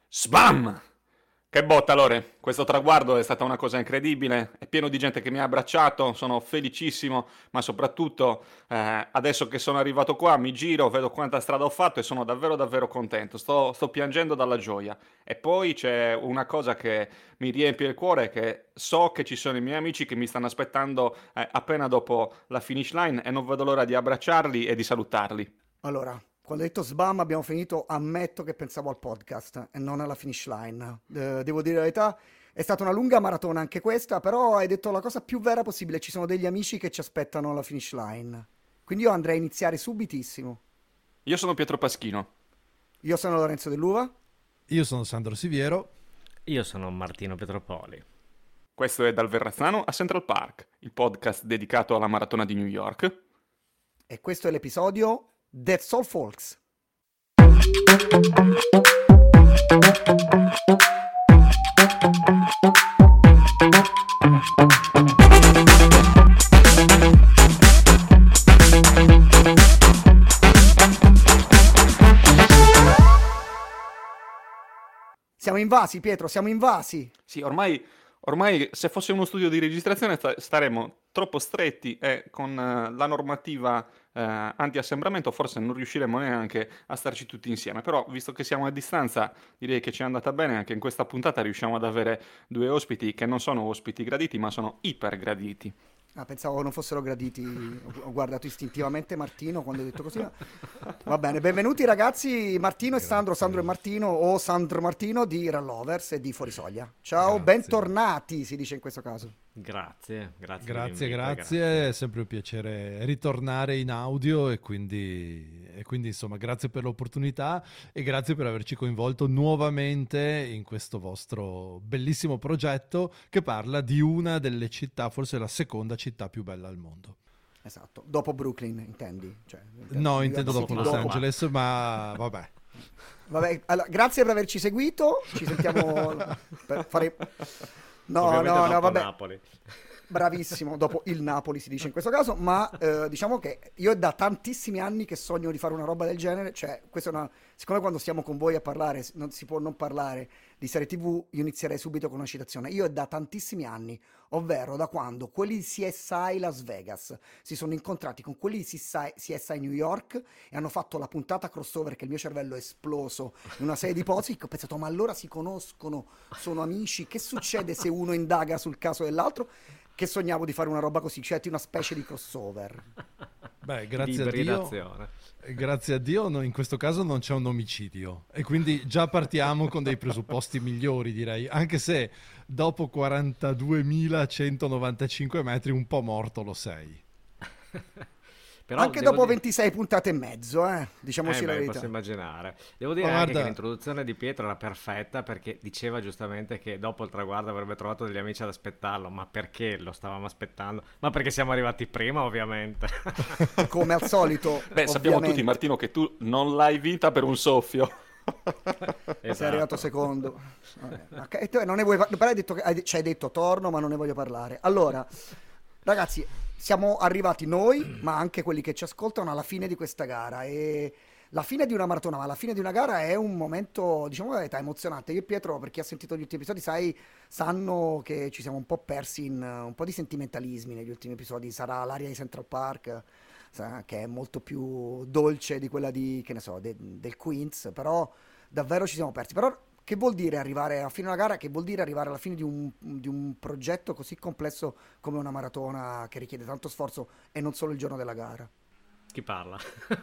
Sbam! Che botta, Lore! Questo traguardo è stata una cosa incredibile, è pieno di gente che mi ha abbracciato, sono felicissimo, ma soprattutto adesso che sono arrivato qua mi giro, vedo quanta strada ho fatto e sono davvero davvero contento, sto piangendo dalla gioia. E poi c'è una cosa che mi riempie il cuore, che so che ci sono i miei amici che mi stanno aspettando appena dopo la finish line e non vedo l'ora di abbracciarli e di salutarli. Allora, quando hai detto sbam abbiamo finito, ammetto che pensavo al podcast e non alla finish line. Devo dire la verità, è stata una lunga maratona anche questa, però hai detto la cosa più vera possibile, ci sono degli amici che ci aspettano alla finish line. Quindi io andrei a iniziare subitissimo. Io sono Pietro Paschino. Io sono Lorenzo Dell'Uva. Io sono Sandro Siviero. Io sono Martino Petropoli. Questo è Dal Verrazzano a Central Park, il podcast dedicato alla maratona di New York. E questo è l'episodio That's All Folks. Siamo invasi, Pietro, siamo invasi. Sì, ormai se fosse uno studio di registrazione staremmo troppo stretti e con la normativa anti-assembramento forse non riusciremo neanche a starci tutti insieme. Però, visto che siamo a distanza, direi che ci è andata bene. Anche in questa puntata riusciamo ad avere due ospiti che non sono ospiti graditi, ma sono ipergraditi. Ah, pensavo non fossero graditi. Ho guardato istintivamente Martino quando ho detto così. Va bene, benvenuti ragazzi, Martino e Sandro, Sandro e Martino o Sandro Martino di Rallovers e di Fuorisoglia. Ciao, Grazie. bentornati si dice in questo caso. Grazie Grazie, dell'invito, è sempre un piacere ritornare in audio e quindi insomma grazie per l'opportunità e grazie per averci coinvolto nuovamente in questo vostro bellissimo progetto che parla di una delle città, forse la seconda città più bella al mondo. Esatto, dopo Brooklyn intendi? Cioè, No, intendo New dopo York Los City, Angeles, ma vabbè. Vabbè, allora, grazie per averci seguito, ci sentiamo per fare... No, Ovviamente no, dopo vabbè. Napoli. Bravissimo, dopo il Napoli si dice in questo caso, ma diciamo che io è da tantissimi anni che sogno di fare una roba del genere, cioè questa è una... Siccome quando stiamo con voi a parlare non si può non parlare di serie TV, io inizierei subito con una citazione. Io è da tantissimi anni, ovvero da quando quelli di CSI Las Vegas si sono incontrati con quelli di CSI New York e hanno fatto la puntata crossover che il mio cervello è esploso in una serie di posti, che ho pensato, ma allora si conoscono, sono amici, che succede se uno indaga sul caso dell'altro? Che sognavo di fare una roba così, cioè una specie di crossover. Beh, grazie a Dio in questo caso non c'è un omicidio e quindi già partiamo con dei presupposti migliori, direi, anche se dopo 42.195 metri un po' morto lo sei. Però Anche devo dopo dire- 26 puntate e mezzo, diciamoci la beh, verità. posso immaginare. Devo dire Ma anche guarda- che l'introduzione di Pietro era perfetta perché diceva giustamente che dopo il traguardo avrebbe trovato degli amici ad aspettarlo. Ma perché lo stavamo aspettando? Ma perché siamo arrivati prima, ovviamente. Come al solito, Beh, sappiamo ovviamente, tutti, Martino, che tu non l'hai vinta per un soffio. sei arrivato secondo. Vabbè, ma e te non ne vuoi però hai detto ci hai detto torno, ma non ne voglio parlare. Allora, ragazzi, siamo arrivati noi, ma anche quelli che ci ascoltano alla fine di questa gara e la fine di una maratona, ma la fine di una gara è un momento, diciamo la verità, emozionante. Io e Pietro, per chi ha sentito gli ultimi episodi, sanno che ci siamo un po' persi in un po' di sentimentalismi negli ultimi episodi. Sarà l'aria di Central Park, che è molto più dolce di quella di, che ne so, del Queens, però davvero ci siamo persi. Però che vuol dire arrivare alla fine di una gara? Che vuol dire arrivare alla fine di un progetto così complesso come una maratona che richiede tanto sforzo e non solo il giorno della gara? Chi parla?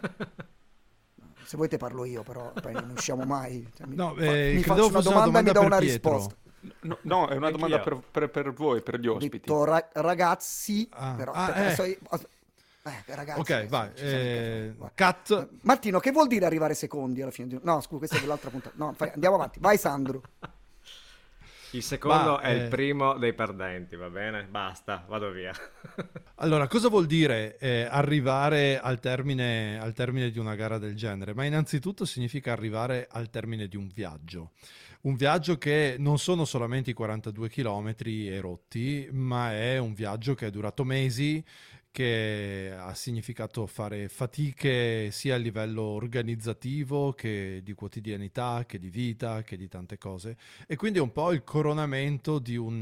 Se vuoi te parlo io, però poi non usciamo mai. Cioè, No, mi credevo faccio una fosse una domanda e mi domanda do per una Pietro. risposta. No, è una domanda Anch'io. per voi, per gli Ho ospiti. detto ragazzi, Ah, però ah, aspetta, ragazzi, Ok, vai. ci siamo capiti. Vai. Cut. Martino, che vuol dire arrivare secondi alla fine? No, scusa, questa è dell'altra puntata. No, andiamo avanti. Vai, Sandro. Il secondo Ma, è il primo dei perdenti, va bene? Basta, vado via. Allora, cosa vuol dire arrivare al termine di una gara del genere? Ma innanzitutto significa arrivare al termine di un viaggio. Un viaggio che non sono solamente i 42 chilometri e rotti, ma è un viaggio che è durato mesi, che ha significato fare fatiche sia a livello organizzativo che di quotidianità, che di vita, che di tante cose. E quindi è un po' il coronamento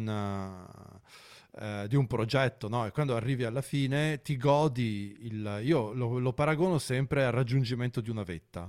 di un progetto, no? E quando arrivi alla fine ti godi io lo paragono sempre al raggiungimento di una vetta.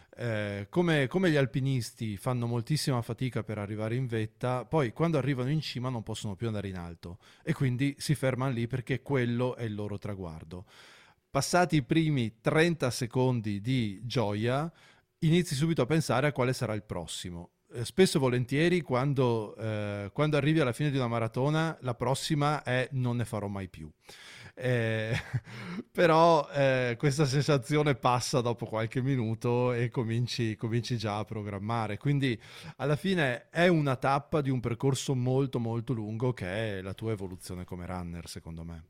Come gli alpinisti fanno moltissima fatica per arrivare in vetta, poi quando arrivano in cima non possono più andare in alto e quindi si fermano lì perché quello è il loro traguardo. Passati i primi 30 secondi di gioia, inizi subito a pensare a quale sarà il prossimo. Spesso e volentieri quando arrivi alla fine di una maratona, la prossima è non ne farò mai più. Eh, però questa sensazione passa dopo qualche minuto e cominci già a programmare. Quindi alla fine è una tappa di un percorso molto molto lungo che è la tua evoluzione come runner, secondo me.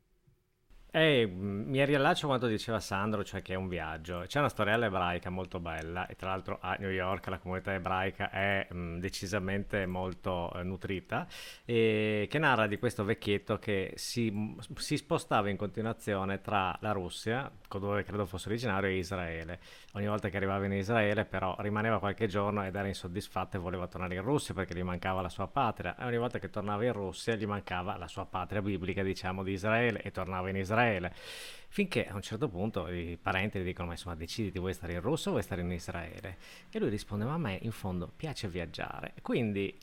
Mi riallaccio a quanto diceva Sandro, cioè che è un viaggio. C'è una storiella ebraica molto bella e tra l'altro a New York la comunità ebraica è decisamente molto nutrita, e che narra di questo vecchietto che si spostava in continuazione tra la Russia, dove credo fosse originario, e Israele. Ogni volta che arrivava in Israele però rimaneva qualche giorno ed era insoddisfatto e voleva tornare in Russia perché gli mancava la sua patria, e ogni volta che tornava in Russia gli mancava la sua patria biblica, diciamo, di Israele, e tornava in Israele. Finché a un certo punto i parenti gli dicono: ma insomma, deciditi, vuoi stare in Russia o vuoi stare in Israele? E lui risponde: ma a me in fondo piace viaggiare. Quindi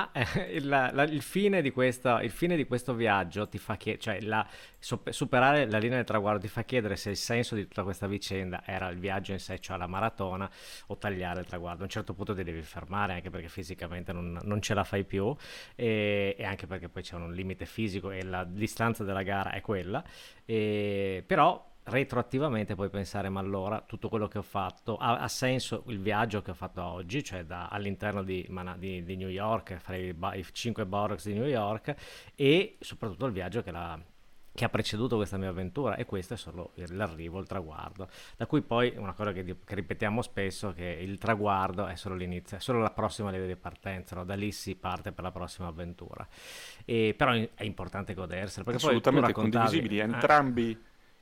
il fine di questo viaggio ti fa superare la linea del traguardo ti fa chiedere se il senso di tutta questa vicenda era il viaggio in sé, cioè la maratona, o tagliare il traguardo. A un certo punto ti devi fermare, anche perché fisicamente non ce la fai più, e anche perché poi c'è un limite fisico e la distanza della gara è quella. Però retroattivamente puoi pensare: ma allora tutto quello che ho fatto ha senso? Il viaggio che ho fatto oggi, cioè all'interno di New York, fare i 5 boroughs di New York, e soprattutto il viaggio che ha preceduto questa mia avventura, e questo è solo l'arrivo, il traguardo, da cui poi una cosa che ripetiamo spesso, che il traguardo è solo l'inizio, è solo la prossima linea di partenza, no? Da lì si parte per la prossima avventura, però è importante godersela, perché assolutamente poi condivisibili entrambi.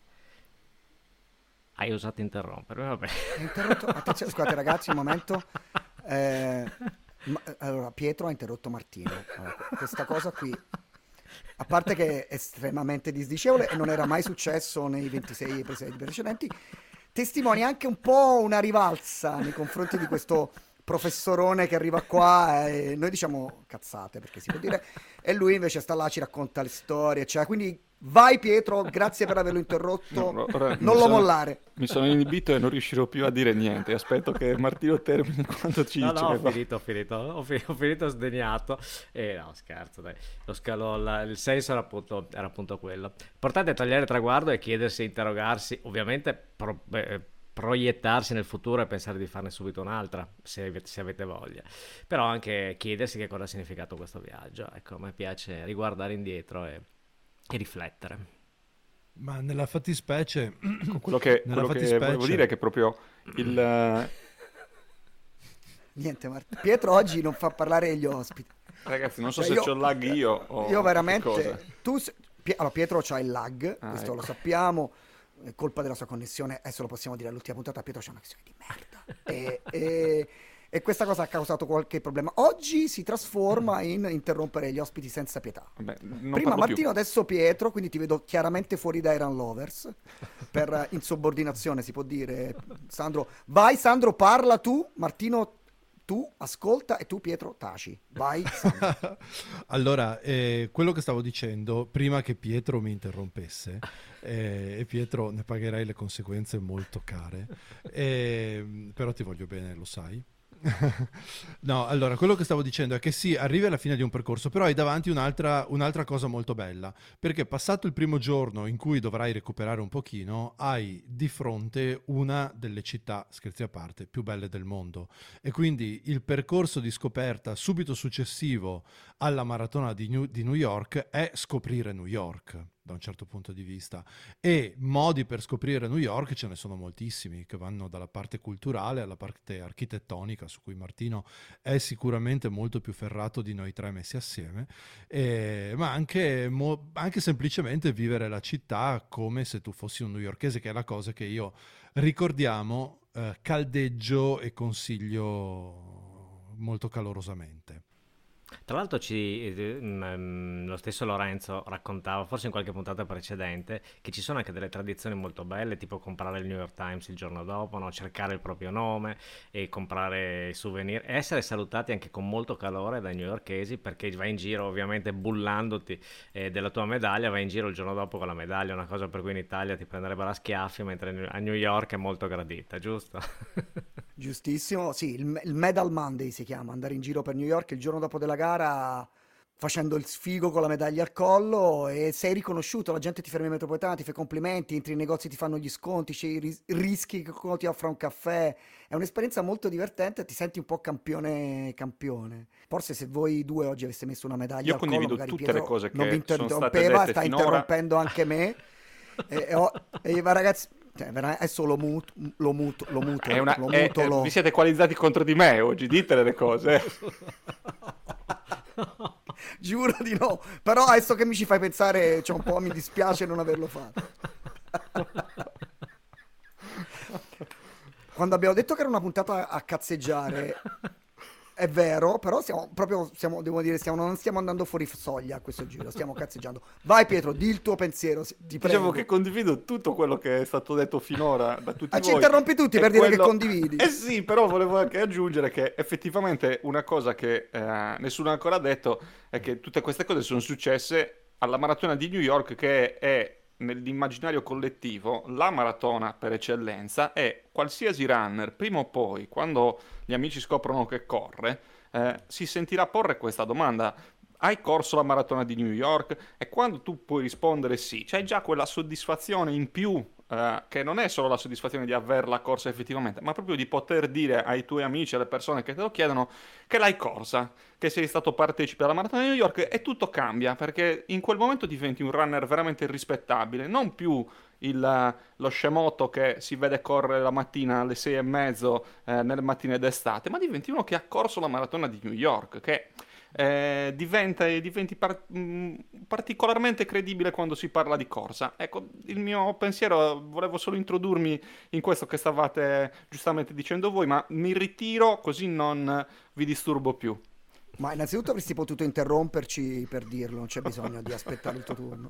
Hai osato interrompermi, vabbè. Interrotto. Attenzione, scusate ragazzi, un momento. Allora, Pietro ha interrotto Martino. Allora, questa cosa qui, a parte che è estremamente disdicevole e non era mai successo nei 26 episodi precedenti, testimonia anche un po' una rivalsa nei confronti di questo professorone che arriva qua e noi diciamo cazzate, perché si può dire, e lui invece sta là, ci racconta le storie, cioè, quindi vai Pietro, grazie per averlo interrotto, non lo mollare. Mi sono inibito e non riuscirò più a dire niente, aspetto che Martino termini quando ci dice. No, ho finito sdegnato. No, scherzo, dai. Il senso era appunto quello. L'importante è tagliare il traguardo e chiedersi, interrogarsi, ovviamente proiettarsi nel futuro e pensare di farne subito un'altra, se avete voglia, però anche chiedersi che cosa ha significato questo viaggio. Ecco, a me piace riguardare indietro e riflettere. Ma nella fattispecie quello che volevo dire è che proprio niente, Pietro oggi non fa parlare gli ospiti, ragazzi, non so se c'ho lag io o io veramente allora, Pietro c'ha il lag, questo ecco. Lo sappiamo, è colpa della sua connessione, adesso lo possiamo dire all'ultima puntata, Pietro c'ha una connessione di merda e questa cosa ha causato qualche problema. Oggi si trasforma in interrompere gli ospiti senza pietà. Vabbè, prima Martino, adesso Pietro, quindi ti vedo chiaramente fuori da Iron Lovers per insubordinazione, si può dire. Sandro, vai Sandro, parla tu, Martino tu ascolta e tu Pietro taci. Vai Sandro. Allora, quello che stavo dicendo prima che Pietro mi interrompesse, e Pietro, ne pagherai le conseguenze molto care, però ti voglio bene, lo sai. No, allora, quello che stavo dicendo è che sì, arrivi alla fine di un percorso, però hai davanti un'altra cosa molto bella, perché passato il primo giorno in cui dovrai recuperare un pochino, hai di fronte una delle città, scherzi a parte, più belle del mondo, e quindi il percorso di scoperta subito successivo alla maratona di New York è scoprire New York. da un certo punto di vista, e modi per scoprire New York ce ne sono moltissimi, che vanno dalla parte culturale alla parte architettonica, su cui Martino è sicuramente molto più ferrato di noi tre messi assieme, ma anche semplicemente vivere la città come se tu fossi un newyorkese, che è la cosa che io, ricordiamo, caldeggio e consiglio molto calorosamente. Tra l'altro lo stesso Lorenzo raccontava, forse in qualche puntata precedente, che ci sono anche delle tradizioni molto belle, tipo comprare il New York Times il giorno dopo, no? Cercare il proprio nome e comprare souvenir e essere salutati anche con molto calore dai newyorkesi, perché vai in giro ovviamente bullandoti della tua medaglia, vai in giro il giorno dopo con la medaglia, una cosa per cui in Italia ti prenderebbero a schiaffi, mentre a New York è molto gradita, giusto? Giustissimo, sì, il Medal Monday si chiama, andare in giro per New York il giorno dopo della gara facendo il sfigo con la medaglia al collo e sei riconosciuto, la gente ti ferma in metropolitana, ti fa i complimenti, entri in negozi, ti fanno gli sconti, rischi che qualcuno ti offra un caffè, è un'esperienza molto divertente, ti senti un po' campione campione. Forse se voi due oggi aveste messo una medaglia Io al collo, condivido magari tutte le Pietro cose non vi che sono state interrompeva, dette sta finora. interrompendo anche me. Ma ragazzi, adesso lo mutolo. Vi siete equalizzati contro di me oggi, ditele le cose. Giuro di no, però adesso che mi ci fai pensare, un po' mi dispiace non averlo fatto. Quando abbiamo detto che era una puntata a cazzeggiare, è vero, però non stiamo andando fuori soglia a questo giro, stiamo cazzeggiando. Vai Pietro, di il tuo pensiero, ti prego. Diciamo che condivido tutto quello che è stato detto finora da tutti voi. Ci interrompi tutti per dire che condividi. Sì, però volevo anche aggiungere che effettivamente una cosa che nessuno ha ancora detto è che tutte queste cose sono successe alla maratona di New York, che è nell'immaginario collettivo la maratona per eccellenza, e qualsiasi runner prima o poi, quando gli amici scoprono che corre, si sentirà porre questa domanda: hai corso la maratona di New York? E quando tu puoi rispondere sì, c'hai già quella soddisfazione in più, che non è solo la soddisfazione di averla corsa effettivamente, ma proprio di poter dire ai tuoi amici, alle persone che te lo chiedono, che l'hai corsa, che sei stato partecipe alla maratona di New York, e tutto cambia, perché in quel momento diventi un runner veramente rispettabile, non più lo scemotto che si vede correre la mattina alle 6:30 nelle mattine d'estate, ma diventi uno che ha corso la maratona di New York, che diventi particolarmente credibile quando si parla di corsa. Ecco, il mio pensiero, volevo solo introdurmi in questo che stavate giustamente dicendo voi, ma mi ritiro così non vi disturbo più. Ma innanzitutto avresti potuto interromperci per dirlo, non c'è bisogno di aspettare il tuo turno.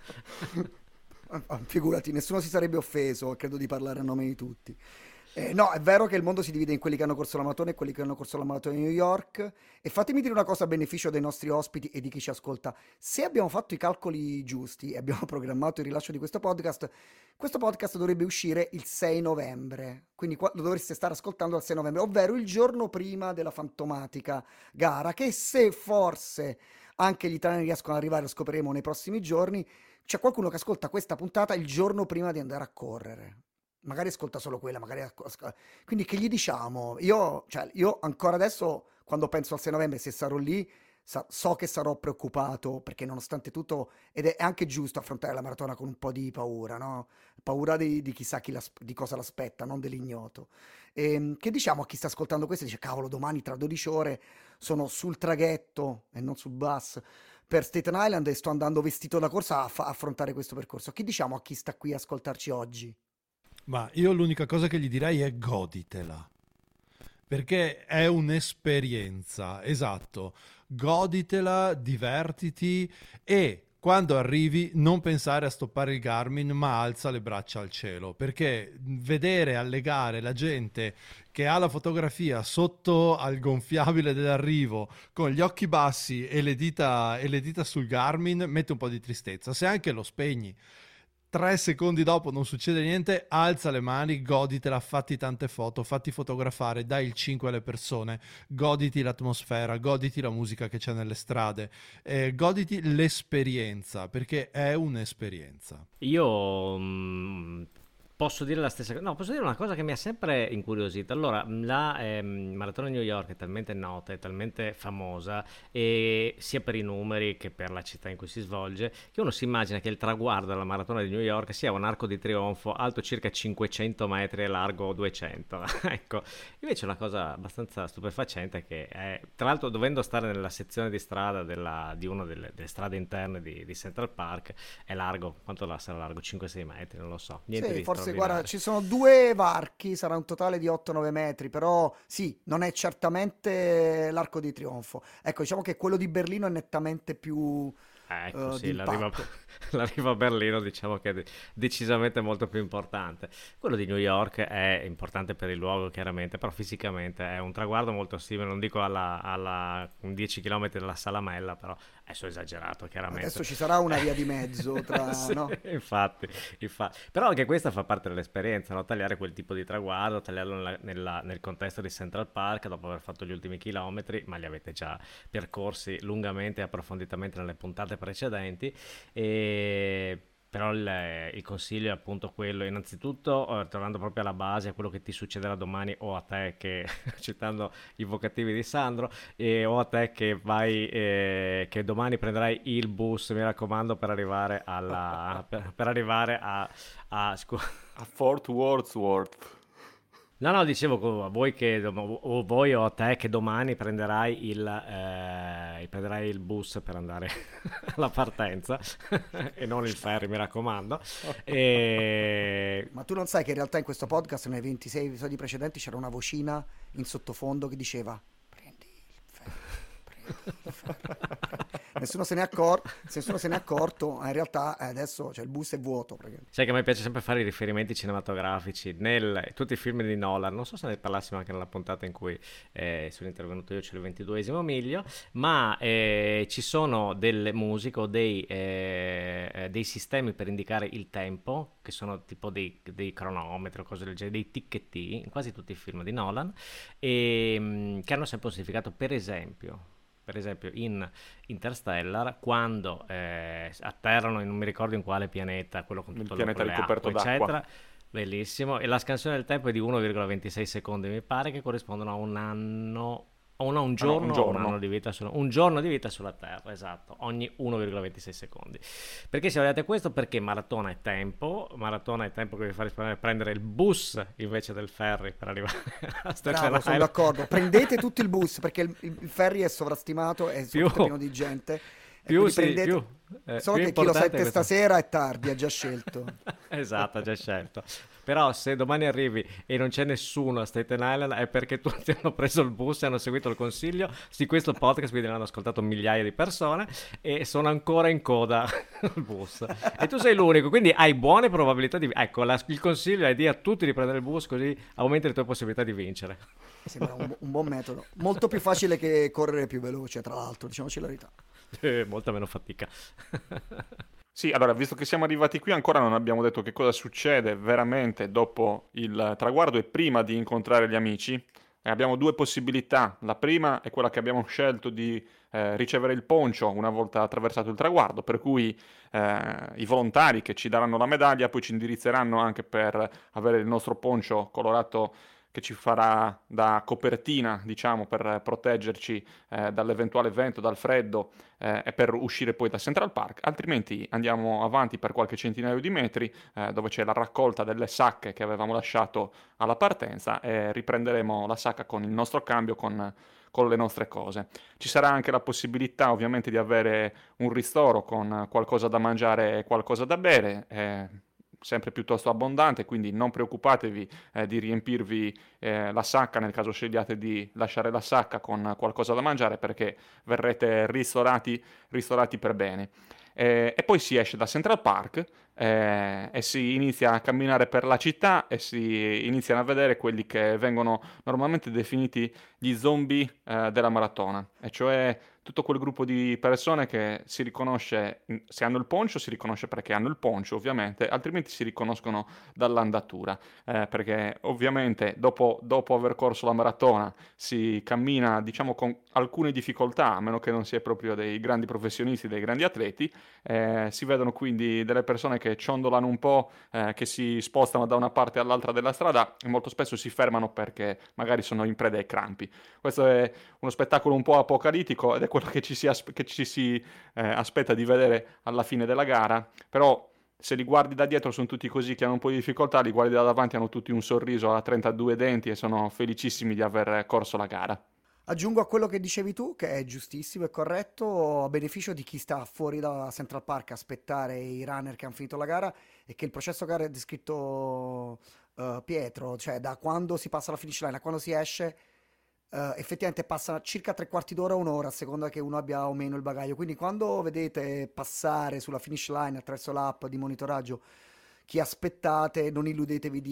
Figurati, nessuno si sarebbe offeso, credo di parlare a nome di tutti. No, è vero che il mondo si divide in quelli che hanno corso la maratona e quelli che hanno corso la maratona di New York. E fatemi dire una cosa a beneficio dei nostri ospiti e di chi ci ascolta. Se abbiamo fatto i calcoli giusti e abbiamo programmato il rilascio di questo podcast dovrebbe uscire il 6 novembre. Quindi lo dovreste stare ascoltando al 6 novembre, ovvero il giorno prima della fantomatica gara, che se forse anche gli italiani riescono ad arrivare, lo scopriremo nei prossimi giorni. C'è qualcuno che ascolta questa puntata il giorno prima di andare a correre. Magari ascolta solo quella, quindi che gli diciamo? Io ancora adesso, quando penso al 6 novembre, se sarò lì, so che sarò preoccupato, perché nonostante tutto, ed è anche giusto affrontare la maratona con un po' di paura, no? Paura di chissà di cosa l'aspetta, non dell'ignoto. Che diciamo a chi sta ascoltando questo? Dice, cavolo, domani tra 12 ore sono sul traghetto e non sul bus per Staten Island e sto andando vestito da corsa a affrontare questo percorso. Che diciamo a chi sta qui a ascoltarci oggi? Ma io l'unica cosa che gli direi è goditela, perché è un'esperienza, esatto, goditela, divertiti e quando arrivi non pensare a stoppare il Garmin, ma alza le braccia al cielo, perché vedere alle gare la gente che ha la fotografia sotto al gonfiabile dell'arrivo con gli occhi bassi e le dita sul Garmin mette un po' di tristezza. Se anche lo spegni 3 secondi dopo non succede niente, alza le mani, goditela, fatti tante foto, fatti fotografare, dai il 5 alle persone, goditi l'atmosfera, goditi la musica che c'è nelle strade, goditi l'esperienza, perché è un'esperienza. Io Posso dire la stessa cosa? No, posso dire una cosa che mi ha sempre incuriosito. Allora, la Maratona di New York è talmente nota, è talmente famosa, e sia per i numeri che per la città in cui si svolge, che uno si immagina che il traguardo della Maratona di New York sia un arco di trionfo alto circa 500 metri e largo 200. Ecco, invece è una cosa abbastanza stupefacente che è, tra l'altro, dovendo stare nella sezione di strada di una delle strade interne di Central Park, è largo, quanto sarà largo? 5-6 metri, non lo so. Niente Sì, di forse guarda, straordinario. ci sono 2 varchi, sarà un totale di 8-9 metri, però sì, non è certamente l'Arco di Trionfo. Ecco, diciamo che quello di Berlino è nettamente più Ecco, sì, d'impatto. l'arrivo a Berlino diciamo che è decisamente molto più importante. Quello di New York è importante per il luogo, chiaramente, però fisicamente è un traguardo molto simile, non dico alla 10 km della Salamella, però è esagerato, chiaramente. Adesso ci sarà una via di mezzo tra, Sì, no? infatti. Però anche questa fa parte dell'esperienza, no? Tagliare quel tipo di traguardo, tagliarlo nel contesto di Central Park dopo aver fatto gli ultimi chilometri, ma li avete già percorsi lungamente e approfonditamente nelle puntate precedenti. Però il consiglio è appunto quello, innanzitutto, tornando proprio alla base, a quello che ti succederà domani o a te che, citando i vocativi di Sandro, o a te che vai, che domani prenderai il bus, mi raccomando, per arrivare per arrivare A Fort Wordsworth. No, no, dicevo a voi o voi o a te che domani prenderai il bus per andare alla partenza e non il ferry, mi raccomando. E... Ma tu non sai che in realtà in questo podcast, nei 26 episodi precedenti, c'era una vocina in sottofondo che diceva: prendi il ferro, prendi il ferro. Nessuno se ne è accorto, ma in realtà adesso cioè, il bus è vuoto praticamente. Sai che a me piace sempre fare i riferimenti cinematografici tutti i film di Nolan, non so se ne parlassimo anche nella puntata in cui sono intervenuto io, c'è il 22esimo miglio, ma ci sono delle musiche o dei sistemi per indicare il tempo, che sono tipo dei cronometri o cose del genere, dei ticchetti, in quasi tutti i film di Nolan, che hanno sempre un significato. Per esempio in Interstellar, quando atterrano in non mi ricordo in quale pianeta, quello con Il tutto pianeta con le ricoperto acque, d'acqua. eccetera, bellissimo, e la scansione del tempo è di 1,26 secondi, mi pare, che corrispondono a un anno o no, un Ah no, un giorno o un giorno. anno di vita un giorno di vita sulla Terra, esatto, ogni 1,26 secondi. Perché se guardate questo? Perché maratona è tempo che vi fa risparmiare prendere il bus invece del ferry per arrivare a Staten Bravo, sono Island. d'accordo. Prendete tutto il bus perché il ferry è sovrastimato e Più, soprattutto è pieno di gente. E più quindi sì, prendete. Solo più che chi lo importante sente questo. stasera è tardi, ha già scelto. Esatto, ha già scelto. Però se domani arrivi e non c'è nessuno a Staten Island è perché tutti hanno preso il bus e hanno seguito il consiglio di questo podcast, quindi l'hanno ascoltato migliaia di persone e sono ancora in coda al bus. E tu sei l'unico, quindi hai buone probabilità di... Ecco, il consiglio è di a tutti di prendere il bus, così aumenti le tue possibilità di vincere. Mi sembra un buon metodo. Molto più facile che correre più veloce, tra l'altro, diciamoci la verità. Molta meno fatica. Sì, allora, visto che siamo arrivati qui, ancora non abbiamo detto che cosa succede veramente dopo il traguardo e prima di incontrare gli amici. Abbiamo due possibilità. La prima è quella che abbiamo scelto di ricevere il poncio una volta attraversato il traguardo, per cui i volontari che ci daranno la medaglia poi ci indirizzeranno anche per avere il nostro poncio colorato che ci farà da copertina, diciamo, per proteggerci dall'eventuale vento, dal freddo e per uscire poi da Central Park. Altrimenti andiamo avanti per qualche centinaio di metri dove c'è la raccolta delle sacche che avevamo lasciato alla partenza e riprenderemo la sacca con il nostro cambio, con le nostre cose. Ci sarà anche la possibilità ovviamente di avere un ristoro con qualcosa da mangiare e qualcosa da bere, sempre piuttosto abbondante, quindi non preoccupatevi di riempirvi la sacca nel caso scegliate di lasciare la sacca con qualcosa da mangiare, perché verrete ristorati per bene. E poi si esce da Central Park e si inizia a camminare per la città e si iniziano a vedere quelli che vengono normalmente definiti gli zombie della maratona, e cioè tutto quel gruppo di persone che si riconosce, se hanno il poncio si riconosce perché hanno il poncio ovviamente, altrimenti si riconoscono dall'andatura, perché ovviamente dopo aver corso la maratona si cammina, diciamo, con alcune difficoltà, a meno che non si è proprio dei grandi professionisti, dei grandi atleti. Si vedono quindi delle persone che ciondolano un po', che si spostano da una parte all'altra della strada e molto spesso si fermano perché magari sono in preda ai crampi. Questo è uno spettacolo un po' apocalittico ed è quello che ci si aspetta di vedere alla fine della gara, però se li guardi da dietro sono tutti così che hanno un po' di difficoltà, li guardi da davanti hanno tutti un sorriso a 32 denti e sono felicissimi di aver corso la gara. Aggiungo a quello che dicevi tu, che è giustissimo e corretto, a beneficio di chi sta fuori da Central Park a aspettare i runner che hanno finito la gara, e che il processo gara è descritto Pietro, cioè da quando si passa la finish line a quando si esce, effettivamente passa circa 3/4 d'ora, un'ora, a seconda che uno abbia o meno il bagaglio. Quindi quando vedete passare sulla finish line attraverso l'app di monitoraggio chi aspettate, non illudetevi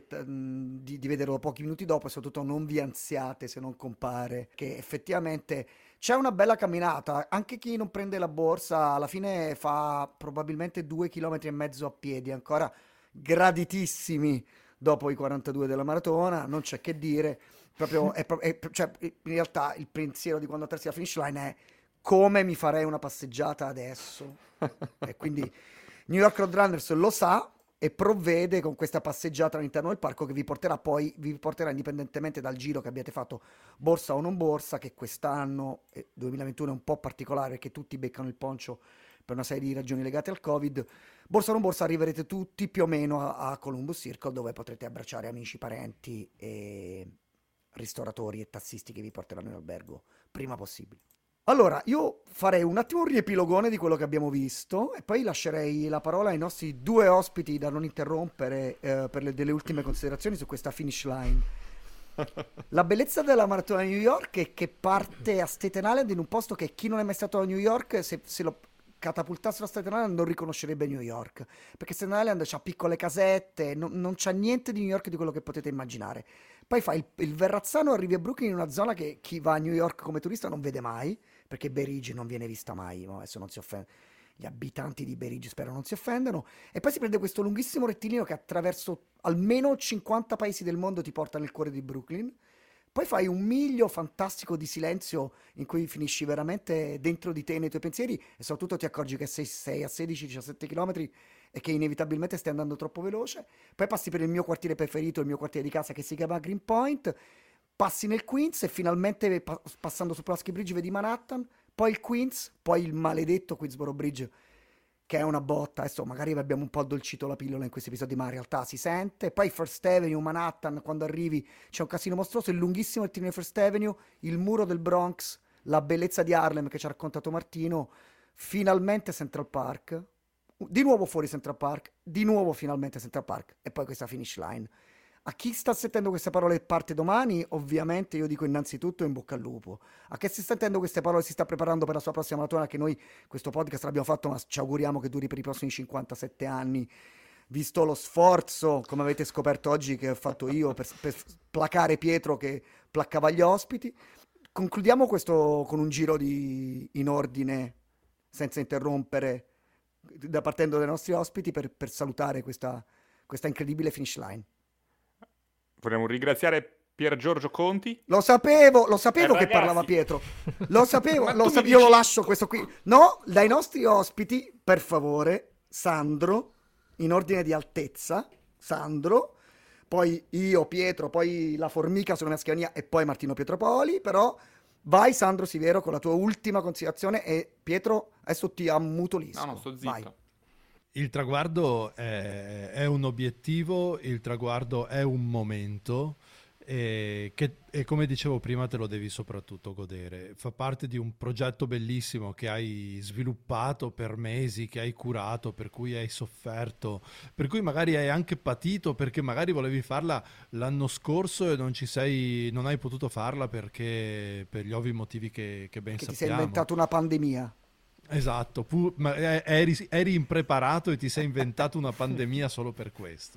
di vederlo pochi minuti dopo, e soprattutto non vi ansiate se non compare, che effettivamente c'è una bella camminata. Anche chi non prende la borsa alla fine fa probabilmente 2,5 km a piedi, ancora graditissimi dopo i 42 della maratona, non c'è che dire. Proprio, cioè, in realtà il pensiero di quando attraversi la finish line è: come mi farei una passeggiata adesso? E quindi New York Roadrunners lo sa e provvede con questa passeggiata all'interno del parco, che vi porterà indipendentemente dal giro che abbiate fatto, borsa o non borsa, che quest'anno 2021 è un po' particolare perché tutti beccano il poncio per una serie di ragioni legate al Covid. Borsa o non borsa, arriverete tutti più o meno a Columbus Circle, dove potrete abbracciare amici, parenti e ristoratori e tassisti che vi porteranno in albergo prima possibile. Allora, io farei un attimo un riepilogone di quello che abbiamo visto e poi lascerei la parola ai nostri due ospiti da non interrompere per delle ultime considerazioni su questa finish line. La bellezza della maratona di New York è che parte a Staten Island, in un posto che chi non è mai stato a New York, se lo catapultasse a Staten Island non riconoscerebbe New York, perché Staten Island c'ha piccole casette, non c'ha niente di New York di quello che potete immaginare. Poi fai il Verrazzano, arrivi a Brooklyn, in una zona che chi va a New York come turista non vede mai, perché Bay Ridge non viene vista mai, no? Adesso non si offende, gli abitanti di Bay Ridge spero non si offendano, e poi si prende questo lunghissimo rettilineo che attraverso almeno 50 paesi del mondo ti porta nel cuore di Brooklyn. Poi fai un miglio fantastico di silenzio in cui finisci veramente dentro di te, nei tuoi pensieri, e soprattutto ti accorgi che sei a 16-17 km e che inevitabilmente stai andando troppo veloce. Poi passi per il mio quartiere preferito, il mio quartiere di casa, che si chiama Greenpoint, passi nel Queens e finalmente passando su Pulaski Bridge vedi Manhattan, poi il Queens, poi il maledetto Queensboro Bridge, che è una botta. Adesso magari abbiamo un po' addolcito la pillola in questi episodi, ma in realtà si sente. Poi First Avenue, Manhattan, quando arrivi c'è un casino mostruoso, il lunghissimo rettilineo di First Avenue, il muro del Bronx, la bellezza di Harlem che ci ha raccontato Martino, finalmente Central Park, di nuovo fuori Central Park, di nuovo finalmente Central Park, e poi questa finish line. A chi sta sentendo queste parole e parte domani, ovviamente io dico innanzitutto in bocca al lupo. A chi sta sentendo queste parole e si sta preparando per la sua prossima maratona, che noi questo podcast l'abbiamo fatto, ma ci auguriamo che duri per i prossimi 57 anni, visto lo sforzo, come avete scoperto oggi, che ho fatto io per placare Pietro che placcava gli ospiti. Concludiamo questo con un giro in ordine, senza interrompere, partendo dai nostri ospiti, per salutare questa incredibile finish line. Vogliamo ringraziare Pier Giorgio Conti. Lo sapevo che ragazzi, parlava Pietro. Lo sapevo, Ma tu mi io lo dici- lascio questo qui. No, dai nostri ospiti, per favore, Sandro, in ordine di altezza, Sandro, poi io, Pietro, poi la formica sulla mia schiena e poi Martino Pietropoli, però vai Sandro Sivero con la tua ultima considerazione, e Pietro adesso ti ammutolisco. No, sto zitto. Vai. Il traguardo è un obiettivo, il traguardo è un momento e come dicevo prima te lo devi soprattutto godere. Fa parte di un progetto bellissimo che hai sviluppato per mesi, che hai curato, per cui hai sofferto, per cui magari hai anche patito perché magari volevi farla l'anno scorso e non hai potuto farla perché per gli ovvi motivi che ben Che ti sei sappiamo. inventato una pandemia. Esatto, ma eri impreparato e ti sei inventato una pandemia solo per questo.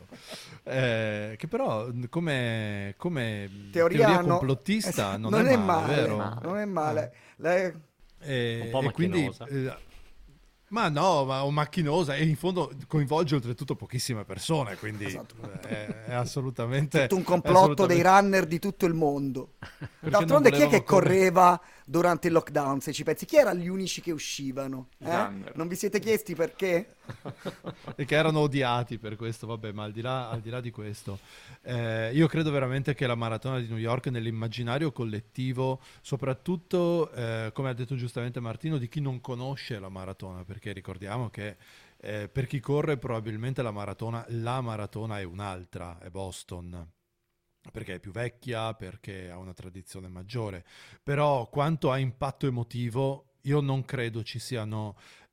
Che però come teoria complottista non è male, vero? Non è male. Un po' macchinosa. O macchinosa, e in fondo coinvolge oltretutto pochissime persone, quindi Esatto. è assolutamente Tutto un complotto dei runner di tutto il mondo. D'altronde chi è che correva durante il lockdown, se ci pensi. Chi erano gli unici che uscivano? Non vi siete chiesti perché? E che erano odiati per questo, vabbè, ma al di là di questo, io credo veramente che la maratona di New York nell'immaginario collettivo, soprattutto, come ha detto giustamente Martino, di chi non conosce la maratona, perché ricordiamo che per chi corre probabilmente la maratona è un'altra, è Boston, perché è più vecchia, perché ha una tradizione maggiore, però quanto a impatto emotivo io non credo ci siano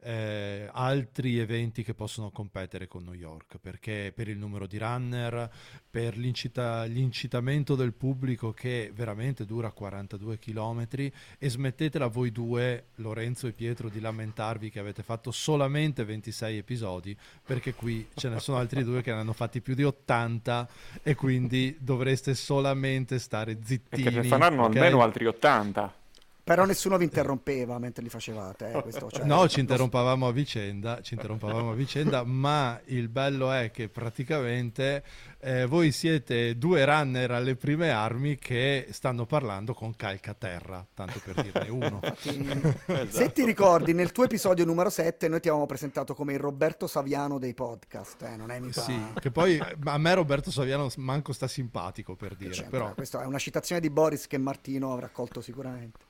altri eventi che possono competere con New York, perché per il numero di runner, per l'incitamento del pubblico che veramente dura 42 chilometri, e smettetela voi due, Lorenzo e Pietro, di lamentarvi che avete fatto solamente 26 episodi, perché qui ce ne sono altri due che ne hanno fatti più di 80 e quindi dovreste solamente stare zittini. E che ne faranno okay? almeno altri 80. Però nessuno vi interrompeva mentre li facevate. Questo, cioè, no, ci interrompavamo a vicenda, ma il bello è che praticamente voi siete due runner alle prime armi che stanno parlando con calcaterra, tanto per dirne uno. Infatti, se ti ricordi, nel tuo episodio numero 7 noi ti avevamo presentato come il Roberto Saviano dei podcast, non è mica... Sì, che poi a me Roberto Saviano manco sta simpatico, per dire. Però... Questa è una citazione di Boris che Martino avrà colto sicuramente.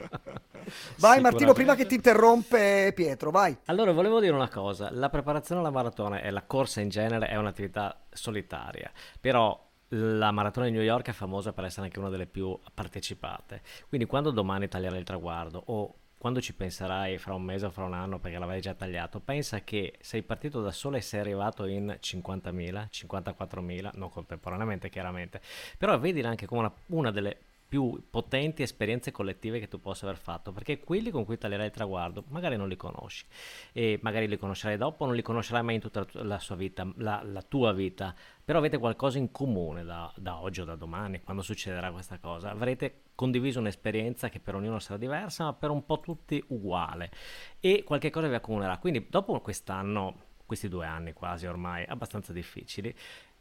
Vai Martino, prima che ti interrompe Pietro, vai. Allora, volevo dire una cosa: la preparazione alla maratona e la corsa in genere è un'attività solitaria, però la maratona di New York è famosa per essere anche una delle più partecipate, quindi quando domani taglierai il traguardo o quando ci penserai fra un mese o fra un anno perché l'avrai già tagliato, pensa che sei partito da solo e sei arrivato in 50.000, 54.000, non contemporaneamente chiaramente, però vedila anche come una delle più potenti esperienze collettive che tu possa aver fatto, perché quelli con cui taglierai il traguardo magari non li conosci e magari li conoscerai dopo, non li conoscerai mai in tutta la sua vita, la tua vita, però avete qualcosa in comune da oggi o da domani, quando succederà questa cosa avrete condiviso un'esperienza che per ognuno sarà diversa ma per un po' tutti uguale e qualche cosa vi accomunerà. Quindi dopo quest'anno, questi 2 anni quasi ormai abbastanza difficili,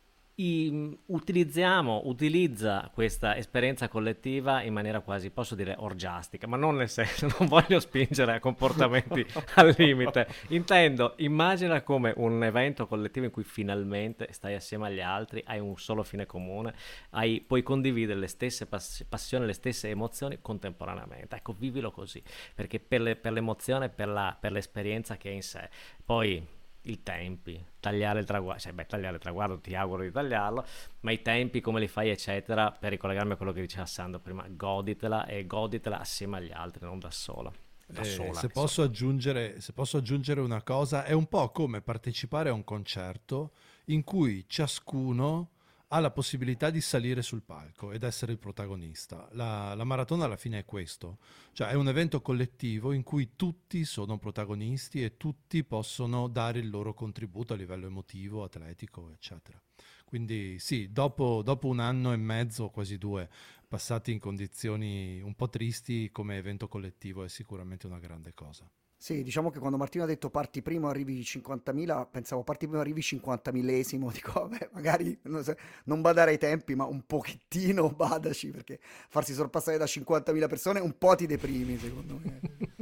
utilizza questa esperienza collettiva in maniera quasi, posso dire, orgiastica, ma non nel senso, non voglio spingere a comportamenti al limite, intendo, immagina come un evento collettivo in cui finalmente stai assieme agli altri, hai un solo fine comune, puoi condividere le stesse passioni, le stesse emozioni contemporaneamente. Ecco, vivilo così, perché per l'emozione, per l'esperienza che è in sé, poi i tempi, tagliare il traguardo, ti auguro di tagliarlo, ma i tempi come li fai eccetera, per ricollegarmi a quello che diceva Sandro prima, goditela assieme agli altri, non da sola. Se posso aggiungere una cosa, è un po' come partecipare a un concerto in cui ciascuno ha la possibilità di salire sul palco ed essere il protagonista. La maratona alla fine è questo, cioè è un evento collettivo in cui tutti sono protagonisti e tutti possono dare il loro contributo a livello emotivo, atletico, eccetera. Quindi sì, dopo 1 anno e mezzo, quasi 2, passati in condizioni un po' tristi, come evento collettivo è sicuramente una grande cosa. Sì, diciamo che quando Martino ha detto parti prima arrivi 50.000, pensavo parti prima arrivi 50.000esimo, dico vabbè, magari non badare ai tempi, ma un pochettino badaci, perché farsi sorpassare da 50.000 persone un po' ti deprimi, secondo me.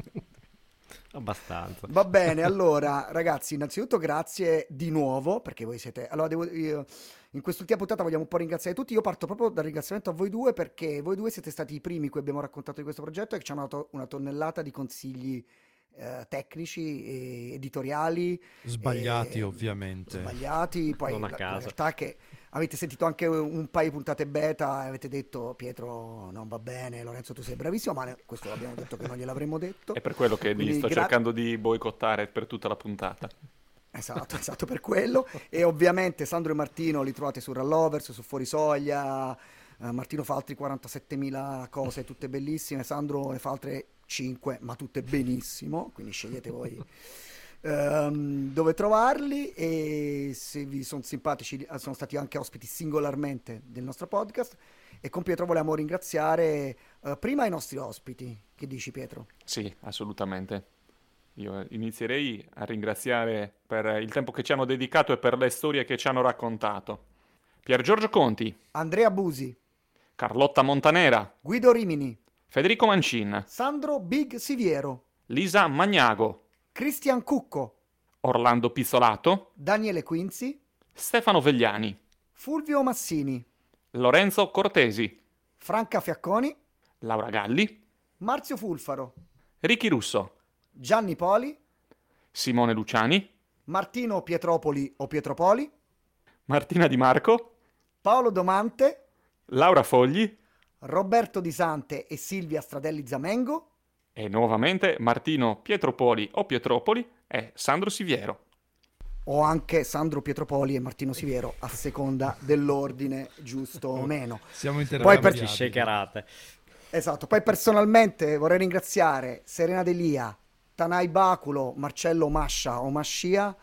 Abbastanza. Va bene, allora ragazzi, innanzitutto grazie di nuovo, perché voi siete... Allora, in quest'ultima puntata vogliamo un po' ringraziare tutti. Io parto proprio dal ringraziamento a voi due, perché voi due siete stati i primi cui abbiamo raccontato di questo progetto e che ci hanno dato una tonnellata di consigli tecnici e editoriali sbagliati, ovviamente sbagliati, poi non a la caso. realtà è che avete sentito anche un paio di puntate beta e avete detto Pietro non va bene, Lorenzo tu sei bravissimo, ma questo l'abbiamo detto che non gliel'avremmo detto, È per quello che quindi sto cercando di boicottare per tutta la puntata. esatto per quello. E ovviamente Sandro e Martino li trovate su Rallovers, su Fuorisoglia. Martino fa altri 47.000 cose tutte bellissime, Sandro ne fa altre 5 ma tutte benissimo, quindi scegliete voi dove trovarli. E se vi sono simpatici, sono stati anche ospiti singolarmente del nostro podcast. E con Pietro volevamo ringraziare prima i nostri ospiti. Che dici, Pietro? Sì, assolutamente. Io inizierei a ringraziare per il tempo che ci hanno dedicato e per le storie che ci hanno raccontato. Pier Giorgio Conti, Andrea Busi, Carlotta Montanera, Guido Rimini, Federico Mancin, Sandro Big Siviero, Lisa Magnago, Cristian Cucco, Orlando Pizzolato, Daniele Quinzi, Stefano Vegliani, Fulvio Massini, Lorenzo Cortesi, Franca Fiacconi, Laura Galli, Marzio Fulfaro, Ricky Russo, Gianni Poli, Simone Luciani, Martino Pietropoli o Pietropoli, Martina Di Marco, Paolo Domante, Laura Fogli Roberto Di Sante e Silvia Stradelli Zamengo e nuovamente Martino Pietropoli o Pietropoli e Sandro Siviero. o anche Sandro Pietropoli e Martino Siviero a seconda dell'ordine giusto o meno. Siamo Poi intercambiabili. Shakerate. Esatto, poi personalmente vorrei ringraziare Serena Delia, Tanay Baculo, Marcello Mascia o Mascia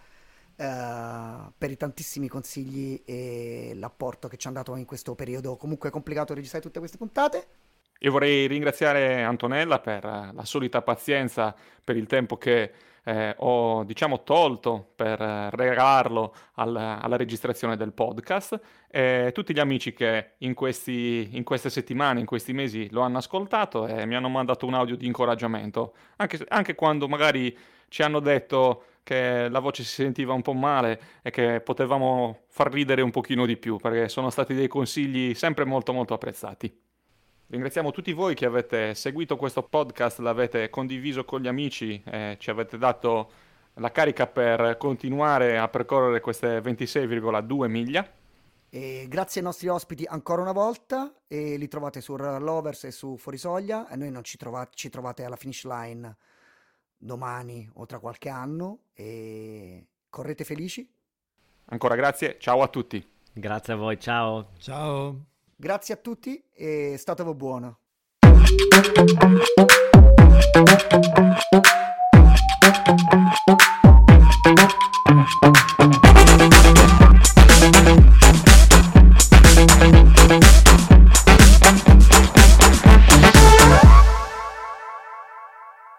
per i tantissimi consigli e l'apporto che ci hanno dato in questo periodo comunque complicato registrare tutte queste puntate. Io vorrei ringraziare Antonella per la solita pazienza, per il tempo che ho, diciamo, tolto per regalarlo alla registrazione del podcast, e tutti gli amici che in queste settimane, in questi mesi lo hanno ascoltato e mi hanno mandato un audio di incoraggiamento, anche quando magari ci hanno detto che la voce si sentiva un po' male e che potevamo far ridere un pochino di più, perché sono stati dei consigli sempre molto molto apprezzati. Ringraziamo tutti voi che avete seguito questo podcast, l'avete condiviso con gli amici e ci avete dato la carica per continuare a percorrere queste 26,2 miglia. E grazie ai nostri ospiti ancora una volta, e li trovate su Lovers e su Fuorisoglia, e noi non ci trovate alla finish line domani o tra qualche anno, e correte felici. Ancora grazie, ciao a tutti. Grazie a voi, ciao. Ciao. Grazie a tutti e statevo buono.